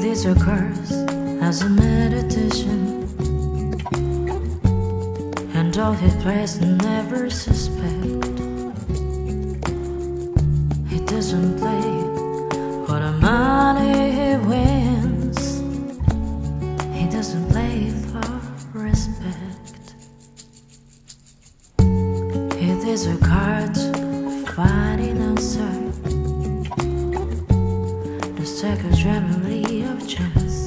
this occurs as a meditation, and all his present never suspect. He doesn't play for the money he wins. He doesn't play for respect. He disregards fighting answer, the second remedy of chance.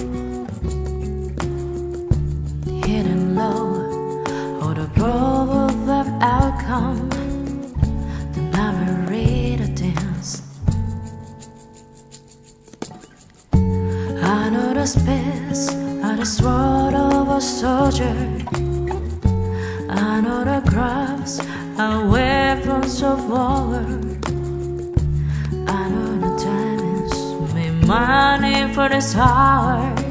Hidden low, or the proof of outcome, the memory to dance. I know the space of the sword of a soldier. I know the crops are weapons of war. I know the time is made money for this hour.